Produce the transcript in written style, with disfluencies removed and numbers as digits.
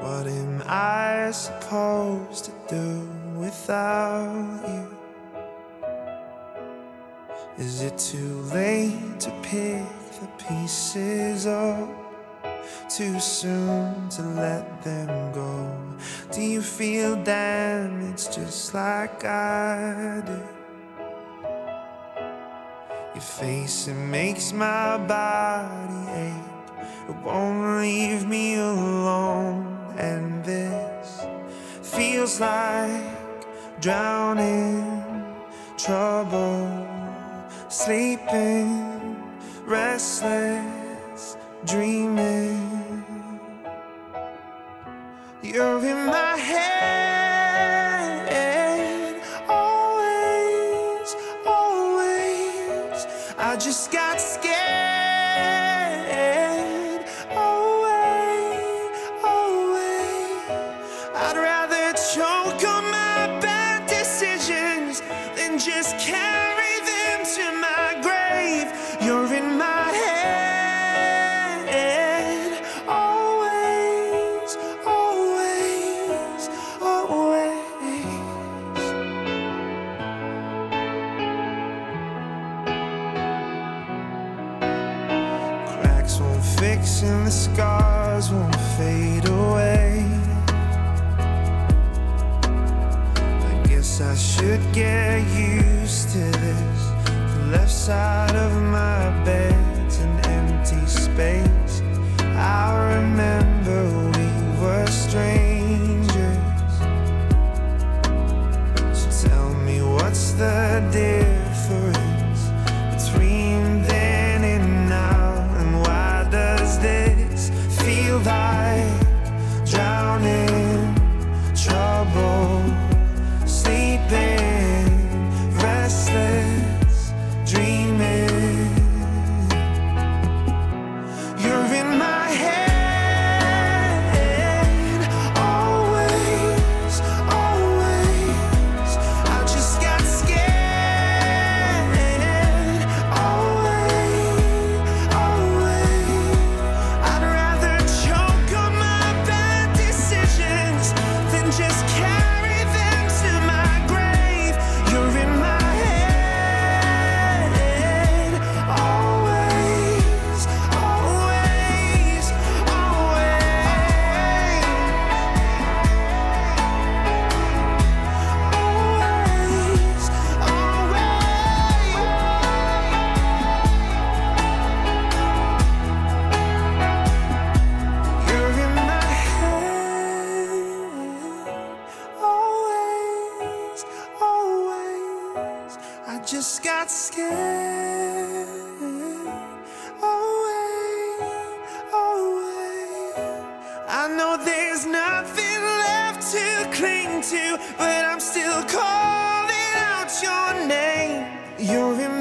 What am I supposed to do without you? Is it too late to pick the pieces up? Too soon to let them go? Do you feel damaged just like I do? Your face, it makes my body ache. It won't leave me alone. And this feels like drowning, trouble, sleeping, restless, dreaming. You're in my head, always, always. I just got scared, away, away. I'd rather choke on my bad decisions than just carry them to my grave. You're in my head, always, always, always. Cracks won't fix and the scars won't fade away. I guess I should get used to this. The left side of my bed's an empty space. I remember we were strangers. So tell me, what's the difference between then and now? And why does this feel like drowning, trouble, sleeping, restless, dreaming? You're in my head, always, always. I just got scared, away, away. I'd rather choke on my bad decisions than just carry them to my grave. You're in my head, always, always, always, always. You're in my head, always, always. I just got scared, away, away. I know there's nothing left to cling to, but I'm still calling out your name. You're in